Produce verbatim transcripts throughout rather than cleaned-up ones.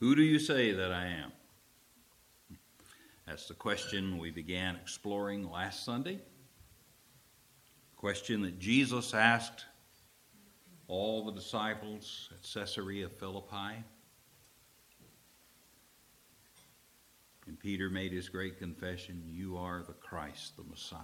Who do you say that I am? That's the question we began exploring last Sunday. Question that Jesus asked all the disciples at Caesarea Philippi. And Peter made his great confession, you are the Christ, the Messiah.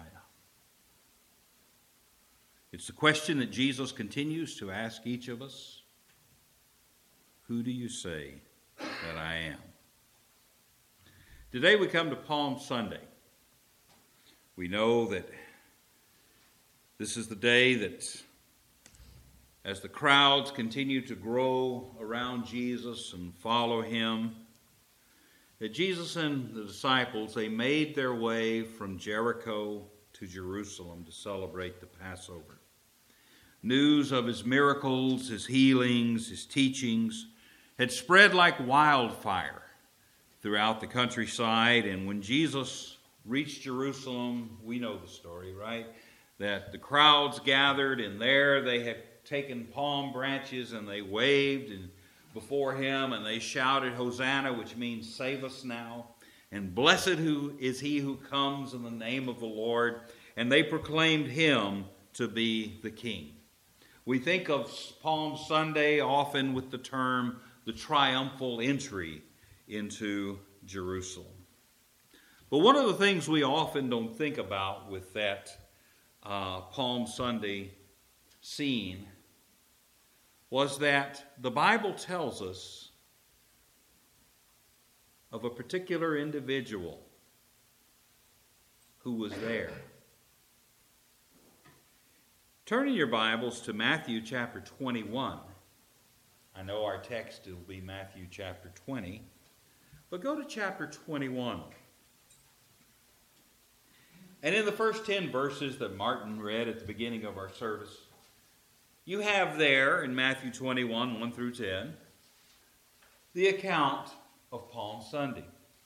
It's the question that Jesus continues to ask each of us. Who do you say that I am? Today we come to Palm Sunday. We know that this is the day that, as the crowds continue to grow around Jesus and follow him, that Jesus and the disciples, they made their way from Jericho to Jerusalem to celebrate the Passover. News of his miracles, his healings, his teachings had spread like wildfire throughout the countryside. And when Jesus reached Jerusalem, we know the story, right? That the crowds gathered, and there they had taken palm branches and they waved and before him, and they shouted, Hosanna, which means save us now. And blessed who is he who comes in the name of the Lord. And they proclaimed him to be the king. We think of Palm Sunday often with the term the triumphal entry into Jerusalem. But one of the things we often don't think about with that uh, Palm Sunday scene was that the Bible tells us of a particular individual who was there. Turn in your Bibles to Matthew chapter twenty-one. I know our text will be Matthew chapter twenty, but go to chapter twenty-one. And in the first ten verses that Martin read at the beginning of our service, you have there in Matthew twenty-one, one through ten, the account of Palm Sunday.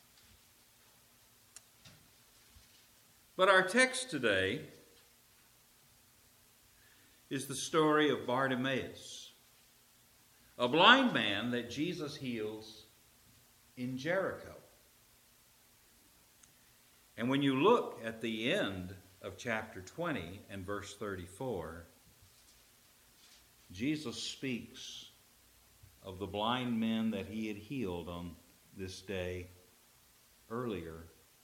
But our text today is the story of Bartimaeus, a blind man that Jesus heals in Jericho. And when you look at the end of chapter twenty and verse thirty-four, Jesus speaks of the blind men that he had healed on this day earlier,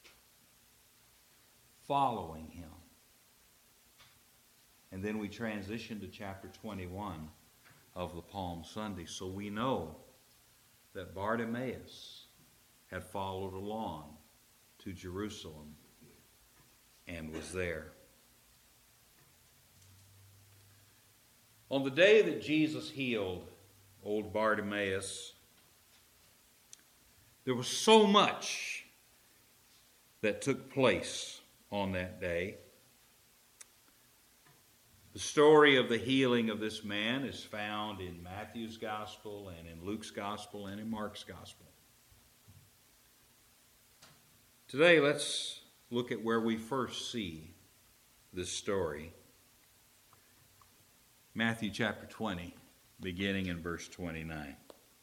following him. And then we transition to chapter twenty-one of the Palm Sunday. So we know that Bartimaeus had followed along to Jerusalem and was there. On the day that Jesus healed old Bartimaeus, there was so much that took place on that day. The story of the healing of this man is found in Matthew's Gospel and in Luke's Gospel and in Mark's Gospel. Today, let's look at where we first see this story. Matthew chapter twenty, beginning in verse twenty-nine.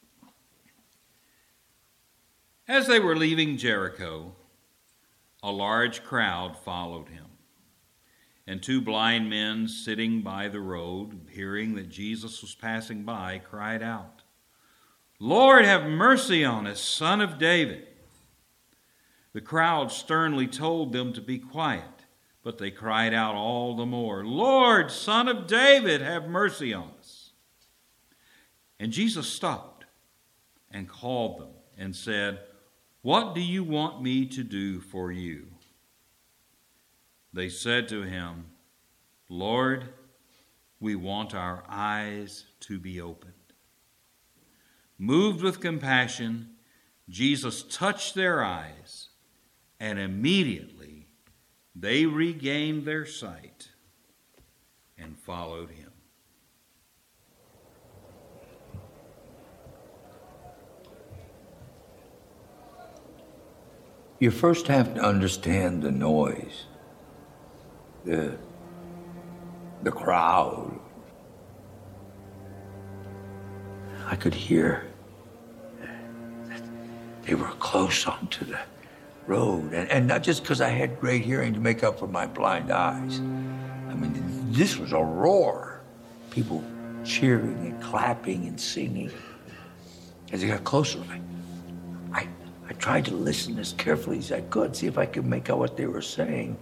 As they were leaving Jericho, a large crowd followed him. And two blind men sitting by the road, hearing that Jesus was passing by, cried out, Lord, have mercy on us, Son of David. The crowd sternly told them to be quiet, but they cried out all the more, Lord, Son of David, have mercy on us. And Jesus stopped and called them and said, What do you want me to do for you? They said to him, Lord, we want our eyes to be opened. Moved with compassion, Jesus touched their eyes, and immediately they regained their sight and followed him. You first have to understand the noise, the, the crowd. I could hear that they were close onto the road. And, and not just because I had great hearing to make up for my blind eyes. I mean, this was a roar. People cheering and clapping and singing. As they got closer, I, I, I tried to listen as carefully as I could, see if I could make out what they were saying.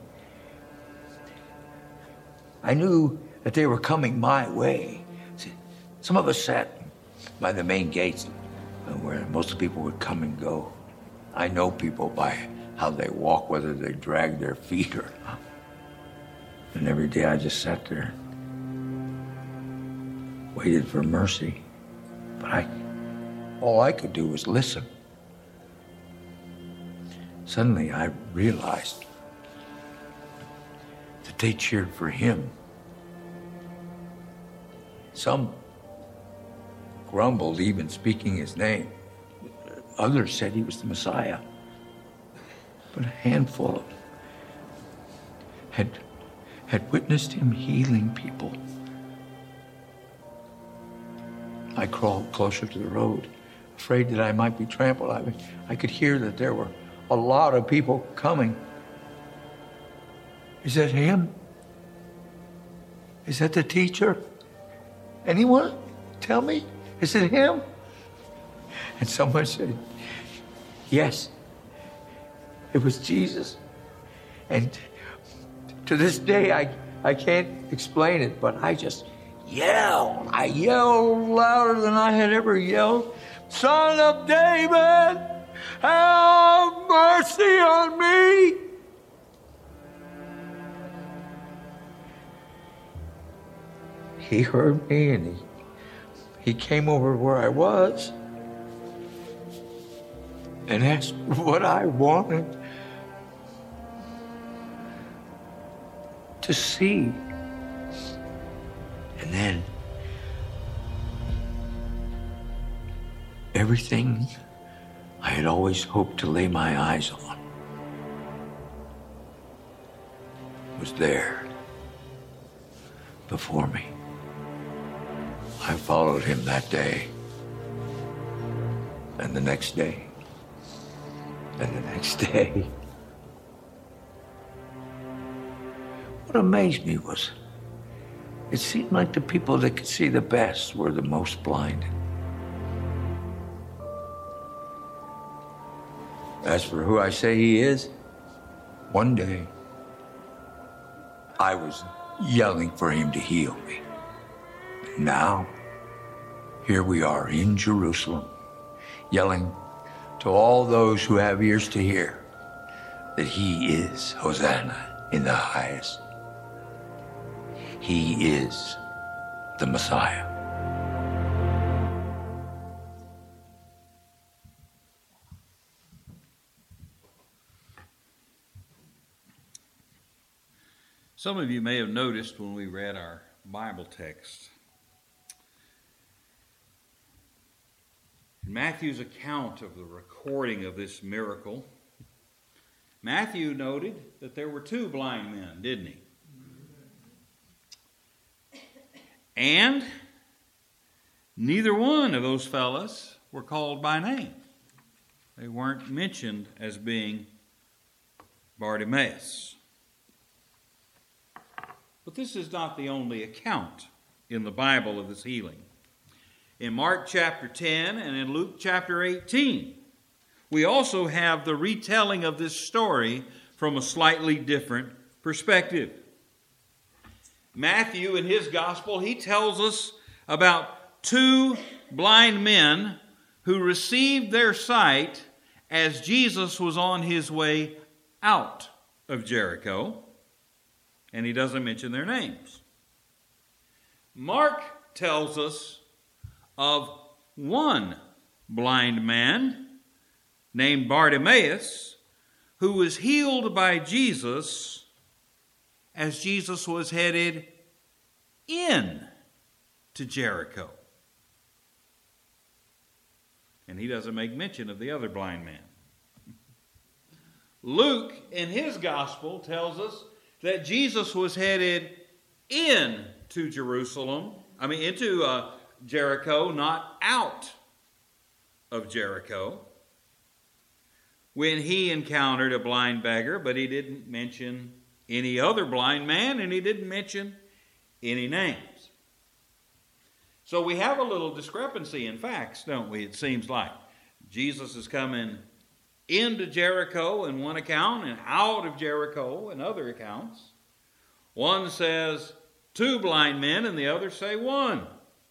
I knew that they were coming my way. See, some of us sat by the main gates where most of the people would come and go. I know people by how they walk, whether they drag their feet or not. And every day I just sat there, waited for mercy. But I, all I could do was listen. Suddenly I realized that they cheered for him. Some grumbled, even speaking his name. Others said he was the Messiah. But a handful of them had, had witnessed him healing people. I crawled closer to the road, afraid that I might be trampled. I, I could hear that there were a lot of people coming. Is that him? Is that the teacher? Anyone? Tell me. Is it him? And someone said, yes, it was Jesus. And to this day, I, I can't explain it, but I just yelled. I yelled louder than I had ever yelled. Son of David, have mercy on me. He heard me and he, he came over where I was and asked what I wanted to see. And then everything I had always hoped to lay my eyes on was there before me. I followed him that day, and the next day, and the next day. What amazed me was it seemed like the people that could see the best were the most blinded. As for who I say he is, one day I was yelling for him to heal me. Now, here we are in Jerusalem, yelling to all those who have ears to hear that he is Hosanna in the highest. He is the Messiah. Some of you may have noticed when we read our Bible text, in Matthew's account of the recording of this miracle, Matthew noted that there were two blind men, didn't he? And neither one of those fellas were called by name. They weren't mentioned as being Bartimaeus. But this is not the only account in the Bible of this healing. In Mark chapter ten and in Luke chapter eighteen, we also have the retelling of this story from a slightly different perspective. Matthew, in his gospel, he tells us about two blind men who received their sight as Jesus was on his way out of Jericho, and he doesn't mention their names. Mark tells us of one blind man named Bartimaeus who was healed by Jesus as Jesus was headed in to Jericho. And he doesn't make mention of the other blind man. Luke, in his gospel, tells us that Jesus was headed in to Jerusalem, I mean into uh, Jericho, not out of Jericho. when he encountered a blind beggar, but he didn't mention any other blind man, and he didn't mention any names. So we have a little discrepancy in facts, don't we? It seems like Jesus is coming into Jericho in one account and out of Jericho in other accounts. One says two blind men and the other say one.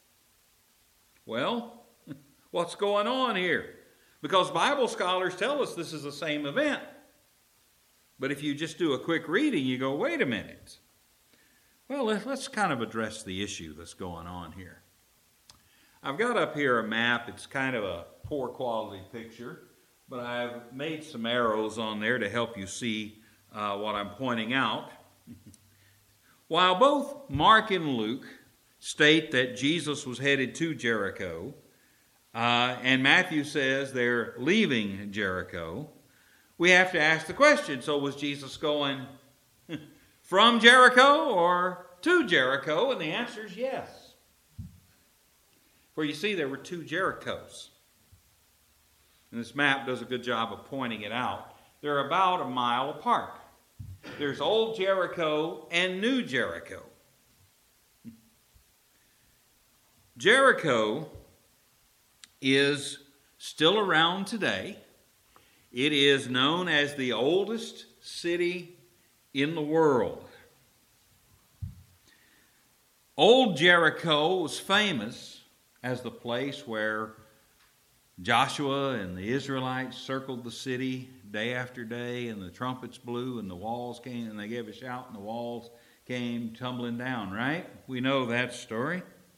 Well, what's going on here? Because Bible scholars tell us this is the same event. But if you just do a quick reading, you go, wait a minute. Well, let's kind of address the issue that's going on here. I've got up here a map. It's kind of a poor quality picture, but I've made some arrows on there to help you see uh, what I'm pointing out. While both Mark and Luke state that Jesus was headed to Jericho, uh, and Matthew says they're leaving Jericho, we have to ask the question, so was Jesus going from Jericho or to Jericho? And the answer is yes. For you see, there were two Jerichos. And this map does a good job of pointing it out. They're about a mile apart. There's Old Jericho and New Jericho. Jericho is still around today. It is known as the oldest city in the world. Old Jericho was famous as the place where Joshua and the Israelites circled the city day after day, and the trumpets blew and the walls came, and they gave a shout and the walls came tumbling down, right? We know that story.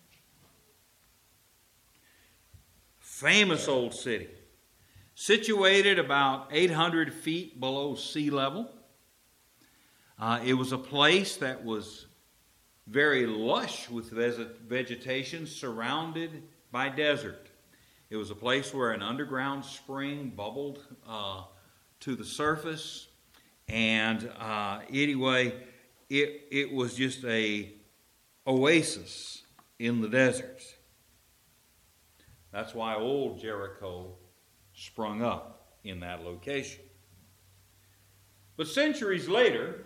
Famous old city. Situated about eight hundred feet below sea level. Uh, it was a place that was very lush with vegetation, surrounded by desert. It was a place where an underground spring bubbled uh, to the surface. And uh, anyway, it, it was just a oasis in the desert. That's why Old Jericho sprung up in that location. But centuries later,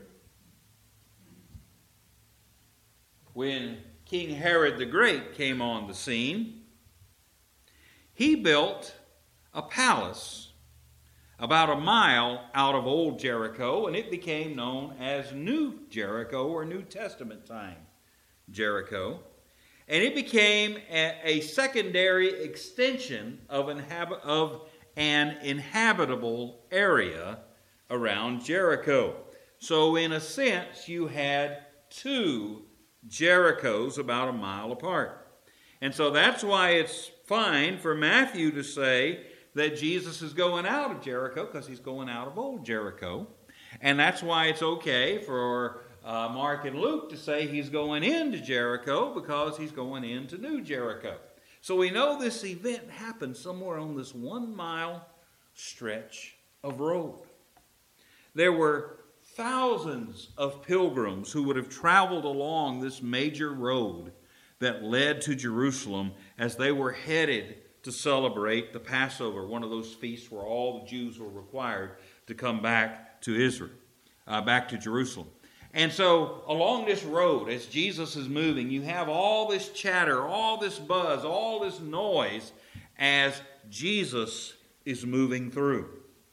when King Herod the Great came on the scene, he built a palace about a mile out of Old Jericho, and it became known as New Jericho, or New Testament time Jericho. And it became a, a secondary extension of, inhab- of an inhabitable area around Jericho. So in a sense, you had two Jerichos about a mile apart. And so that's why it's fine for Matthew to say that Jesus is going out of Jericho, because he's going out of Old Jericho. And that's why it's okay for uh, Mark and Luke to say he's going into Jericho, because he's going into New Jericho. So we know this event happened somewhere on this one mile stretch of road. There were thousands of pilgrims who would have traveled along this major road that led to Jerusalem as they were headed to celebrate the Passover, one of those feasts where all the Jews were required to come back to Israel, uh, back to Jerusalem. And so along this road, as Jesus is moving, you have all this chatter, all this buzz, all this noise as Jesus is moving through.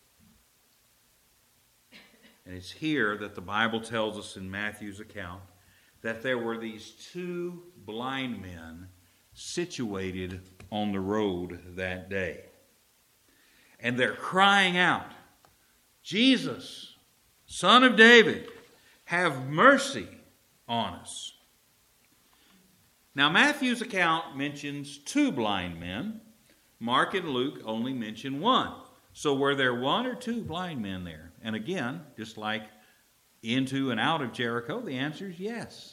And it's here that the Bible tells us in Matthew's account that there were these two blind men situated on the road that day. And they're crying out, "Jesus, Son of David, have mercy on us." Now, Matthew's account mentions two blind men. Mark and Luke only mention one. So were there one or two blind men there? And again, just like into and out of Jericho, the answer is yes.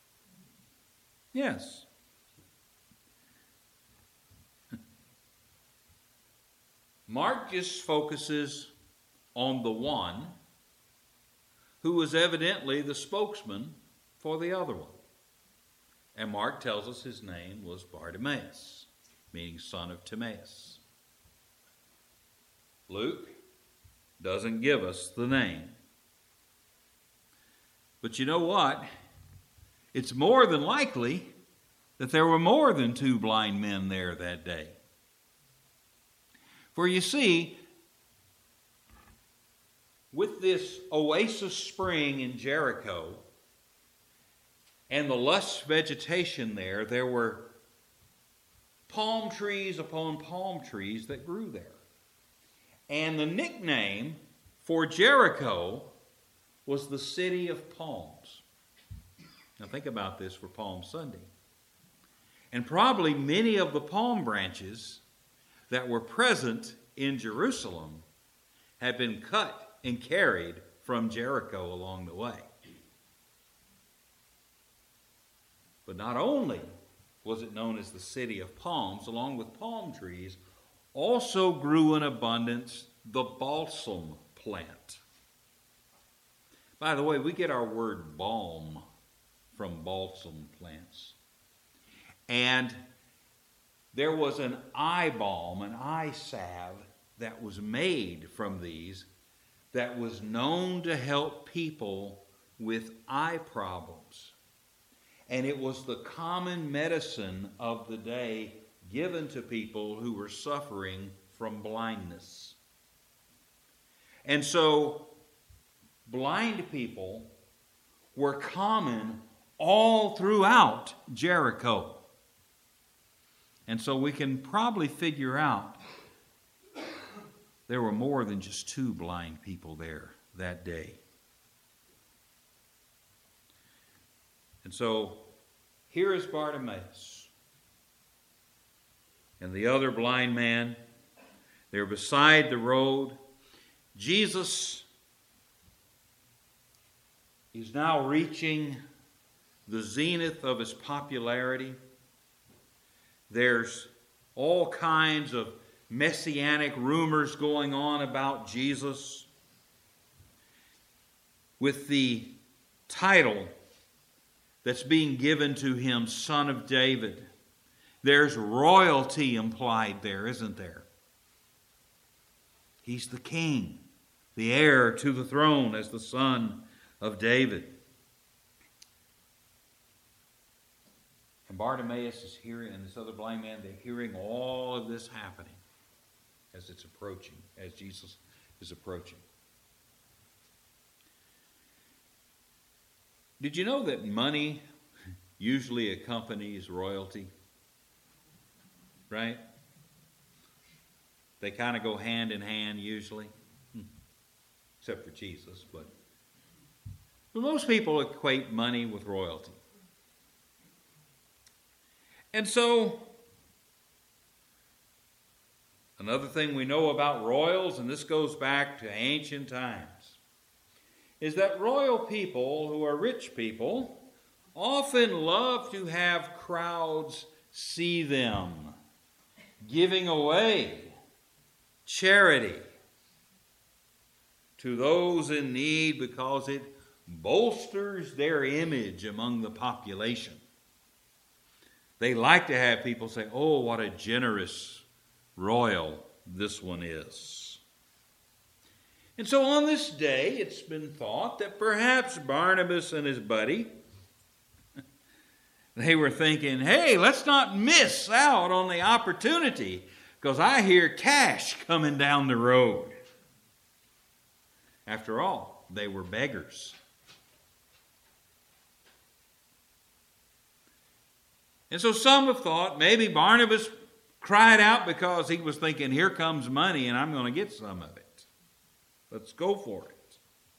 Yes. Mark just focuses on the one who was evidently the spokesman for the other one. And Mark tells us his name was Bartimaeus, meaning son of Timaeus. Luke doesn't give us the name. But you know what? It's more than likely that there were more than two blind men there that day. For you see, with this oasis spring in Jericho and the lush vegetation there, there were palm trees upon palm trees that grew there. And the nickname for Jericho was the City of Palms. Now think about this for Palm Sunday. And probably many of the palm branches that were present in Jerusalem had been cut and carried from Jericho along the way. But not only was it known as the City of Palms, along with palm trees, also grew in abundance the balsam plant. By the way, we get our word balm from balsam plants. And there was an eye balm, an eye salve that was made from these that was known to help people with eye problems. And it was the common medicine of the day given to people who were suffering from blindness. And so, blind people were common all throughout Jericho. And so we can probably figure out there were more than just two blind people there that day. And so here is Bartimaeus and the other blind man. They're beside the road. Jesus is now reaching the zenith of his popularity. There's all kinds of messianic rumors going on about Jesus, with the title that's being given to him, Son of David. There's royalty implied there, isn't there? He's the king, the heir to the throne as the son of David. And Bartimaeus is hearing, and this other blind man, they're hearing all of this happening as it's approaching, as Jesus is approaching. Did you know that money usually accompanies royalty? Right? They kind of go hand in hand usually, except for Jesus. But, but most people equate money with royalty. And so, another thing we know about royals, and this goes back to ancient times, is that royal people who are rich people often love to have crowds see them giving away charity to those in need because it bolsters their image among the population. They like to have people say, "Oh, what a generous royal this one is." And so on this day, it's been thought that perhaps Barnabas and his buddy, they were thinking, hey, let's not miss out on the opportunity because I hear cash coming down the road. After all, they were beggars. And so some have thought maybe Barnabas cried out because he was thinking, here comes money and I'm going to get some of it. Let's go for it.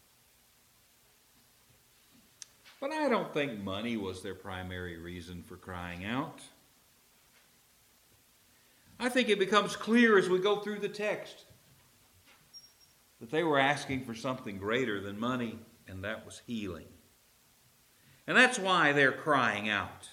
But I don't think money was their primary reason for crying out. I think it becomes clear as we go through the text that they were asking for something greater than money, and that was healing. And that's why they're crying out.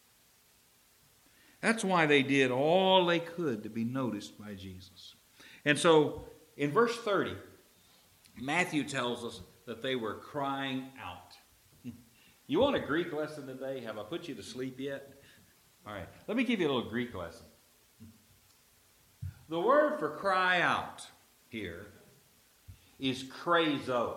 That's why they did all they could to be noticed by Jesus. And so in verse thirty, Matthew tells us that they were crying out. You want a Greek lesson today? Have I put you to sleep yet? All right, let me give you a little Greek lesson. The word for cry out here is krazo.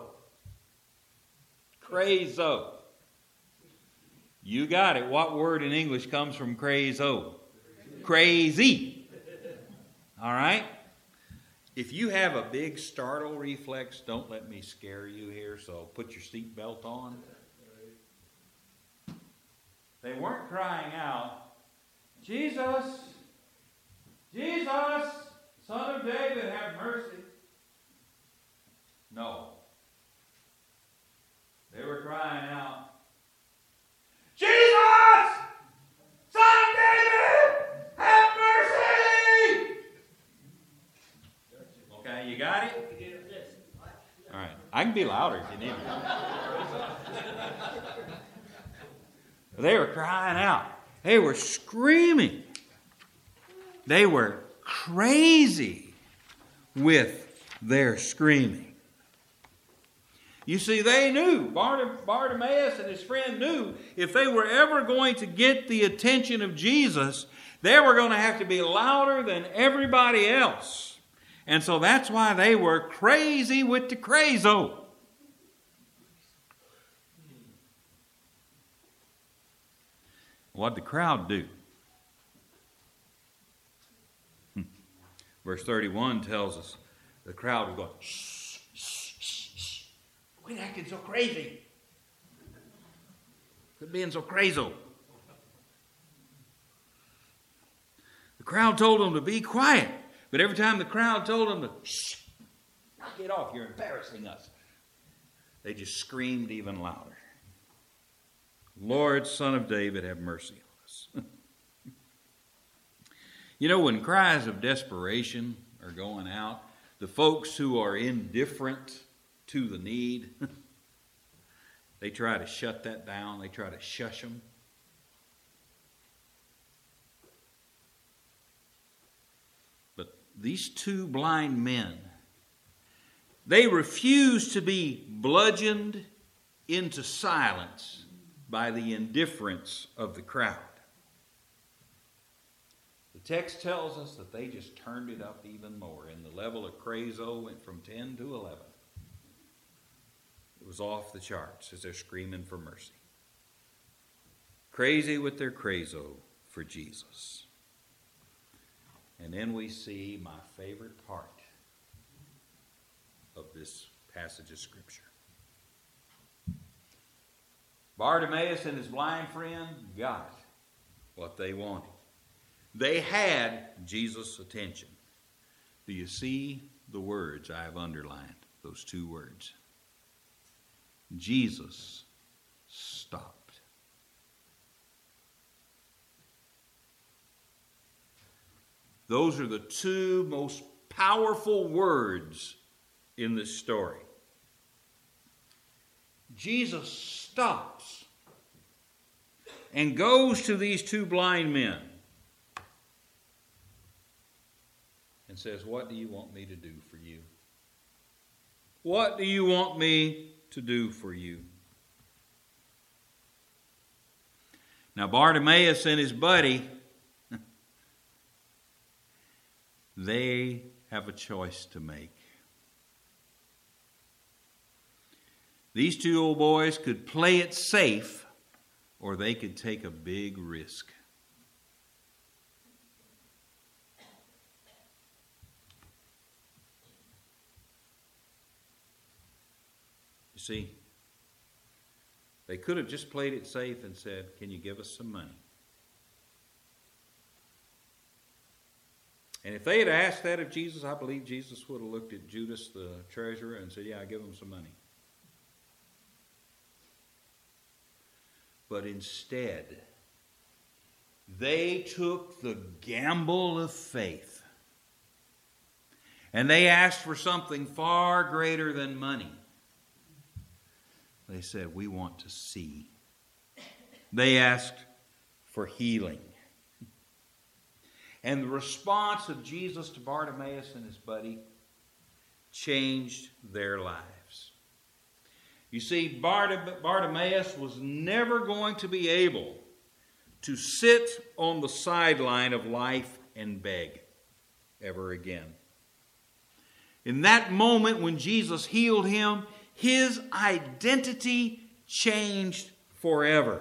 Krazo. You got it. What word in English comes from krazo? Crazy. All right? If you have a big startle reflex, don't let me scare you here, so put your seatbelt on. They weren't crying out, Jesus, Jesus, Son of David, have mercy. No. They were crying out, Jesus, Son of David, have mercy. Okay, you got it? All right. I can be louder if you need me. They were crying out. They were screaming. They were crazy with their screaming. You see, they knew, Bartimaeus and his friend knew, if they were ever going to get the attention of Jesus, they were going to have to be louder than everybody else. And so that's why they were crazy with the krazo. What'd the crowd do? Verse thirty-one tells us the crowd was going, shh, shh, shh, shh. Quit acting so crazy. Quit being so crazy. The crowd told them to be quiet. But every time the crowd told them to, shh, knock it off, you're embarrassing us, they just screamed even louder. Lord, Son of David, have mercy on us. You know, when cries of desperation are going out, the folks who are indifferent to the need, they try to shut that down. They try to shush them. But these two blind men, they refuse to be bludgeoned into silence by the indifference of the crowd. The text tells us that they just turned it up even more, and the level of krazo went from ten to eleven. It was off the charts as they're screaming for mercy. Crazy with their krazo for Jesus. And then we see my favorite part of this passage of Scripture. Bartimaeus and his blind friend got what they wanted. They had Jesus' attention. Do you see the words I have underlined? Those two words. Jesus stopped. Those are the two most powerful words in this story. Jesus stops and goes to these two blind men and says, what do you want me to do for you? What do you want me to do for you? Now, Bartimaeus and his buddy, they have a choice to make. These two old boys could play it safe, or they could take a big risk. You see, they could have just played it safe and said, can you give us some money? And if they had asked that of Jesus, I believe Jesus would have looked at Judas the treasurer and said, yeah, I'll give him some money. But instead, they took the gamble of faith. And they asked for something far greater than money. They said, we want to see. They asked for healing. And the response of Jesus to Bartimaeus and his buddy changed their lives. You see, Bartimaeus was never going to be able to sit on the sideline of life and beg ever again. In that moment when Jesus healed him, his identity changed forever.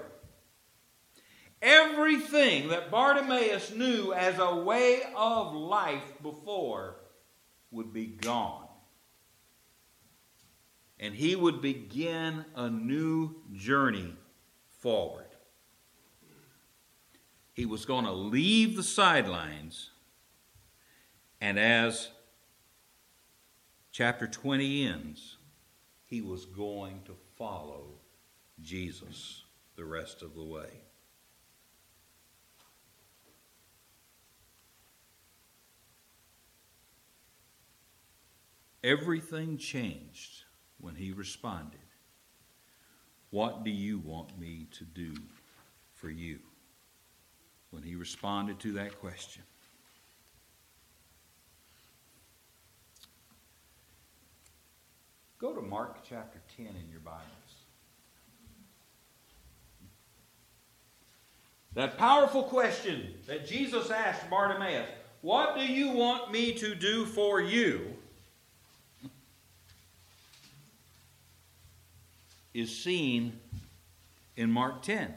Everything that Bartimaeus knew as a way of life before would be gone. And he would begin a new journey forward. He was going to leave the sidelines, and as chapter twenty ends, he was going to follow Jesus the rest of the way. Everything changed when he responded, "What do you want me to do for you?" When he responded to that question. Go to Mark chapter ten in your Bibles. That powerful question that Jesus asked Bartimaeus, "What do you want me to do for you?" is seen in Mark ten.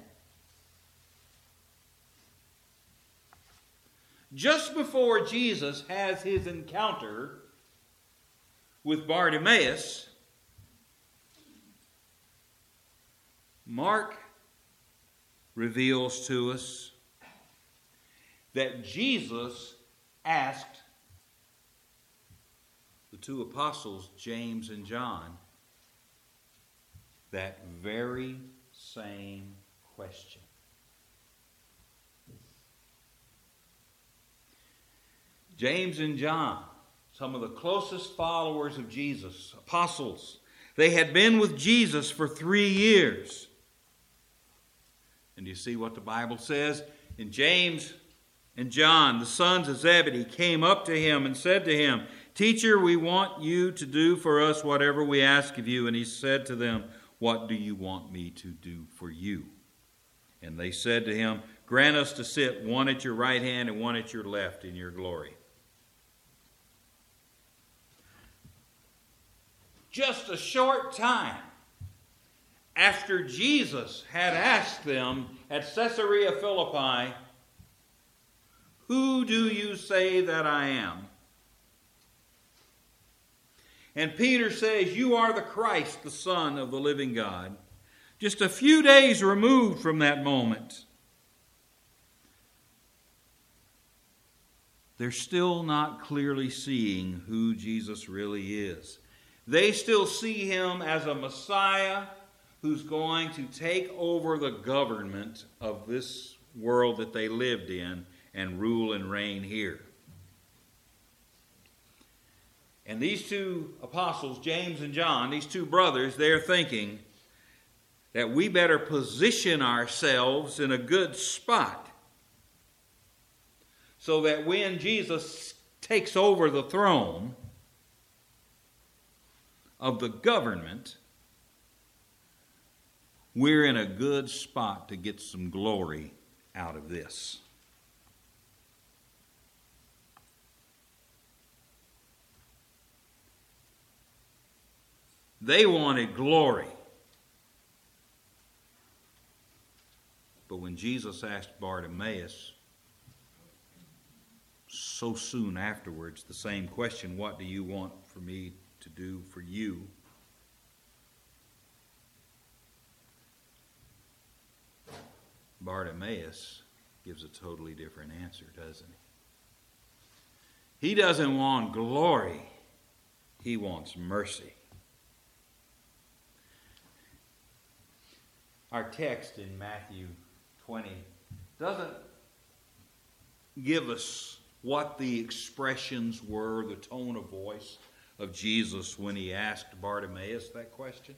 Just before Jesus has his encounter with Bartimaeus, Mark reveals to us that Jesus asked the two apostles, James and John, that very same question. James and John, some of the closest followers of Jesus, apostles, they had been with Jesus for three years. And you see what the Bible says? And James and John, the sons of Zebedee, came up to him and said to him, "Teacher, we want you to do for us whatever we ask of you." And he said to them, "What do you want me to do for you?" And they said to him, "Grant us to sit one at your right hand and one at your left in your glory." Just a short time after Jesus had asked them at Caesarea Philippi, "Who do you say that I am?" And Peter says, "You are the Christ, the Son of the living God." Just a few days removed from that moment, they're still not clearly seeing who Jesus really is. They still see him as a Messiah who's going to take over the government of this world that they lived in and rule and reign here. And these two apostles, James and John, these two brothers, they're thinking that we better position ourselves in a good spot so that when Jesus takes over the throne of the government, we're in a good spot to get some glory out of this. They wanted glory. But when Jesus asked Bartimaeus, so soon afterwards, the same question, "What do you want for me to do for you?" Bartimaeus gives a totally different answer, doesn't he? He doesn't want glory. He wants mercy. Our text in Matthew twenty doesn't give us what the expressions were, the tone of voice of Jesus when he asked Bartimaeus that question.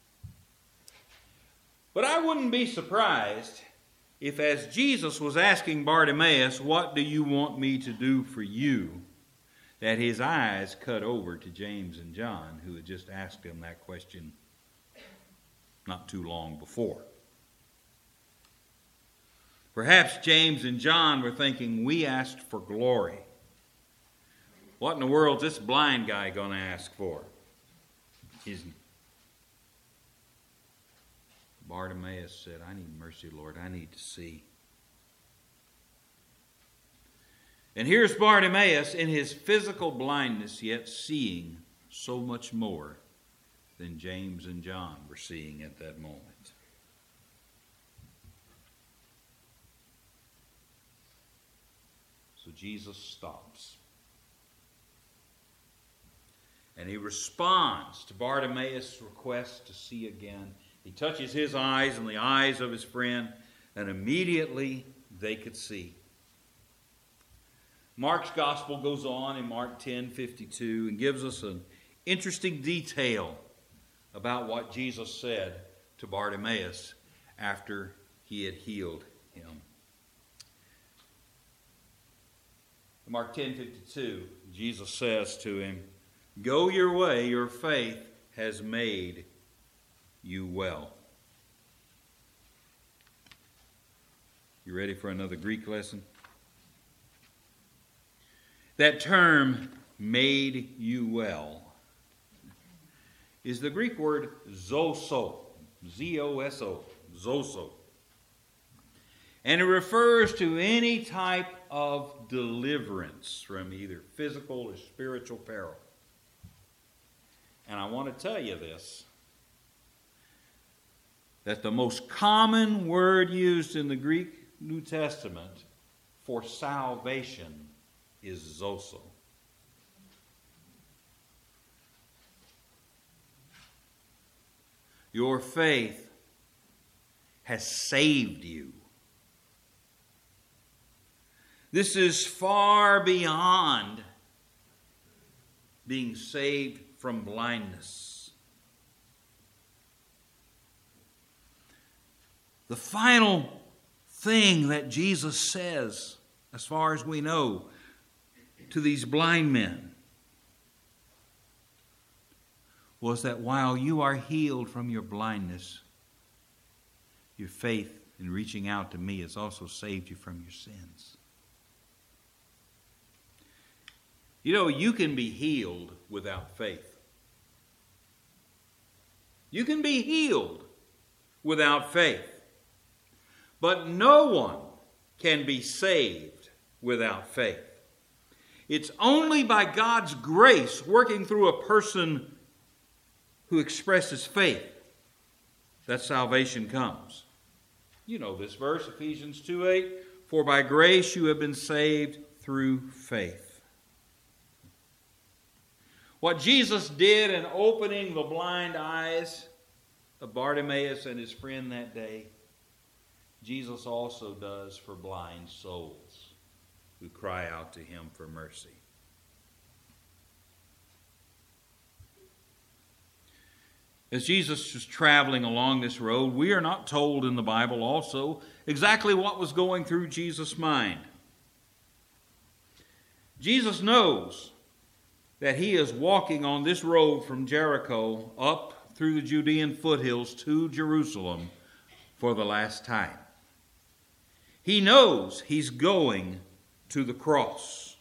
But I wouldn't be surprised if, as Jesus was asking Bartimaeus, "What do you want me to do for you?" that his eyes cut over to James and John, who had just asked him that question not too long before. Perhaps James and John were thinking, "We asked for glory. What in the world's this blind guy going to ask for? He's... Bartimaeus said, I need mercy, Lord. I need to see. And here's Bartimaeus in his physical blindness, yet seeing so much more than James and John were seeing at that moment. So Jesus stops. And he responds to Bartimaeus' request to see again. He touches his eyes and the eyes of his friend, and immediately they could see. Mark's gospel goes on in Mark ten fifty-two and gives us an interesting detail about what Jesus said to Bartimaeus after he had healed him. In Mark ten fifty-two, Jesus says to him, Go your way, your faith has made you well. You ready for another Greek lesson? That term, made you well, is the Greek word zoso, Z O S O, zoso. And it refers to any type of deliverance from either physical or spiritual peril. And I want to tell you this, that the most common word used in the Greek New Testament for salvation is zoso. Your faith has saved you. This is far beyond being saved from blindness. The final thing that Jesus says, as far as we know, to these blind men was that while you are healed from your blindness, your faith in reaching out to me has also saved you from your sins. You know, you can be healed without faith. You can be healed without faith. But no one can be saved without faith. It's only by God's grace working through a person who expresses faith that salvation comes. You know this verse, Ephesians two eight, for by grace you have been saved through faith. What Jesus did in opening the blind eyes of Bartimaeus and his friend that day, Jesus also does for blind souls who cry out to him for mercy. As Jesus was traveling along this road, we are not told in the Bible also exactly what was going through Jesus' mind. Jesus knows that he is walking on this road from Jericho up through the Judean foothills to Jerusalem for the last time. He knows he's going to the cross.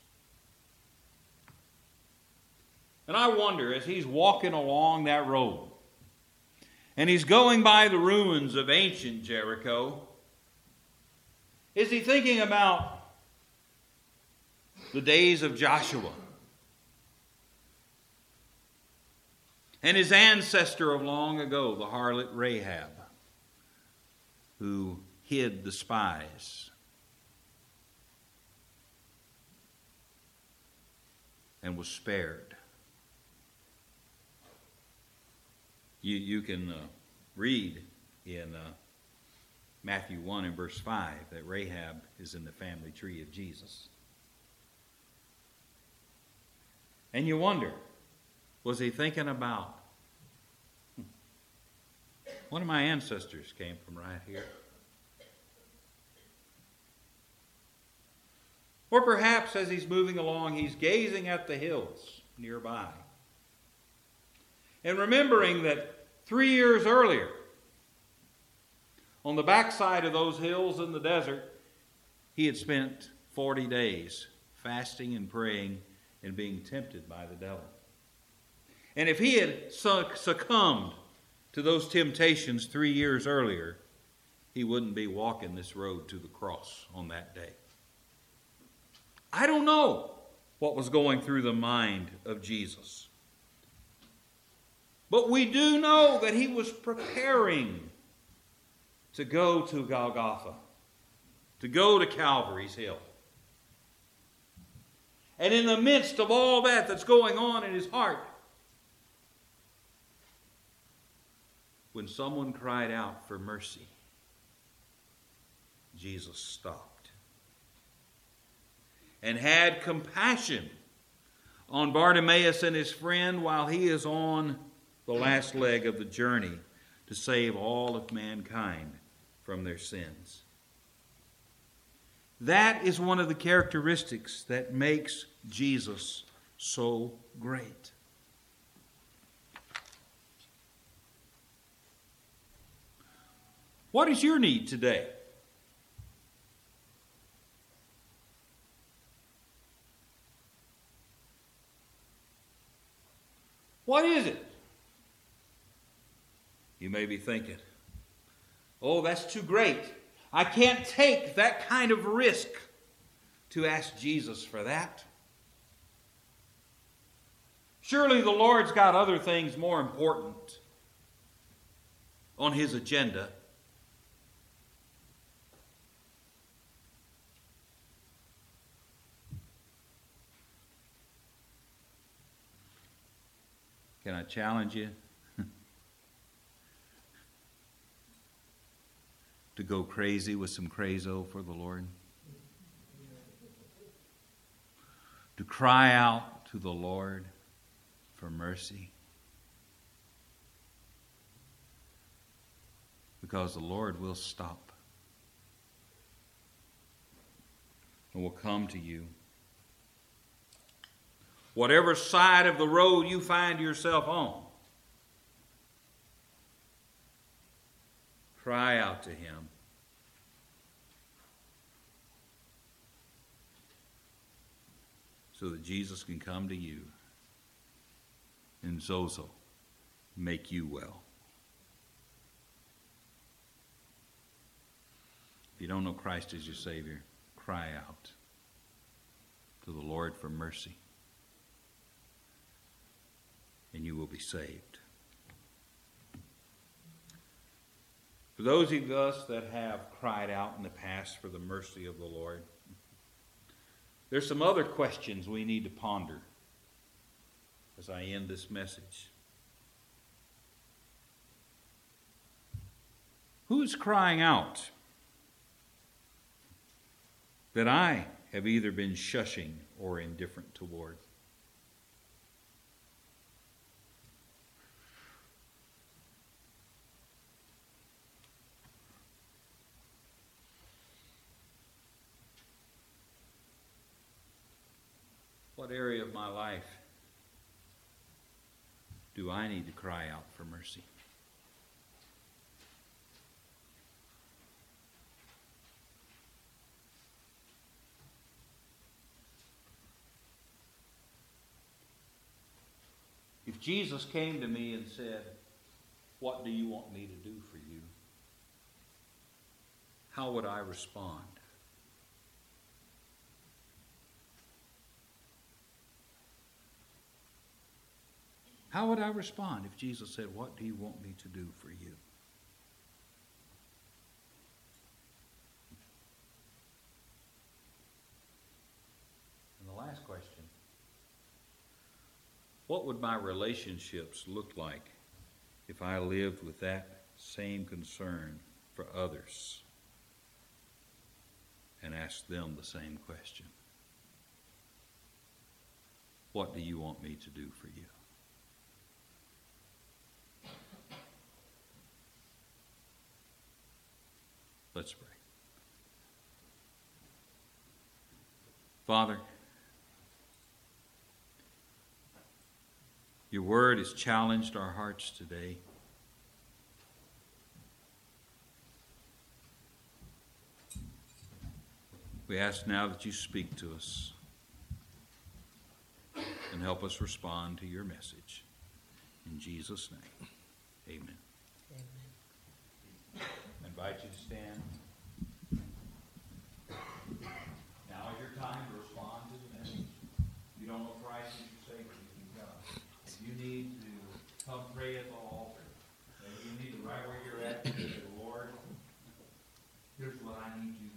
And I wonder, as he's walking along that road, and he's going by the ruins of ancient Jericho, is he thinking about the days of Joshua and his ancestor of long ago, the harlot Rahab, who hid the spies and was spared? You, you can uh, read in uh, Matthew one and verse five that Rahab is in the family tree of Jesus. And you wonder, was he thinking about, hmm, one of my ancestors came from right here? Or perhaps as he's moving along, he's gazing at the hills nearby and remembering that three years earlier, on the backside of those hills in the desert, he had spent forty days fasting and praying and being tempted by the devil. And if he had succumbed to those temptations three years earlier, he wouldn't be walking this road to the cross on that day. I don't know what was going through the mind of Jesus. But we do know that he was preparing to go to Golgotha, to go to Calvary's Hill. And in the midst of all that that's going on in his heart, when someone cried out for mercy, Jesus stopped and had compassion on Bartimaeus and his friend while he is on the last leg of the journey to save all of mankind from their sins. That is one of the characteristics that makes Jesus so great. What is your need today? What is it? You may be thinking, oh, that's too great. I can't take that kind of risk to ask Jesus for that. Surely the Lord's got other things more important on his agenda. Can I challenge you to go crazy with some crazo for the Lord? To cry out to the Lord for mercy? Because the Lord will stop and will come to you. Whatever side of the road you find yourself on, cry out to him. So that Jesus can come to you and Zozo make you well. If you don't know Christ as your Savior, cry out to the Lord for mercy, and you will be saved. For those of us that have cried out in the past for the mercy of the Lord, there's some other questions we need to ponder as I end this message. Who is crying out that I have either been shushing or indifferent toward? What area of my life do I need to cry out for mercy? If Jesus came to me and said, "What do you want me to do for you?" how would I respond? How would I respond if Jesus said, "What do you want me to do for you?" And the last question, what would my relationships look like if I lived with that same concern for others and asked them the same question? What do you want me to do for you? Let's pray. Father, your word has challenged our hearts today. We ask now that you speak to us. and help us respond to your message. In Jesus' name, amen. Amen. I invite you to stand. Now is your time to respond to the message. If you don't know Christ as your Savior, you can come. If you need to come pray at the altar, maybe you need to right where you're at, say, Lord, here's what I need you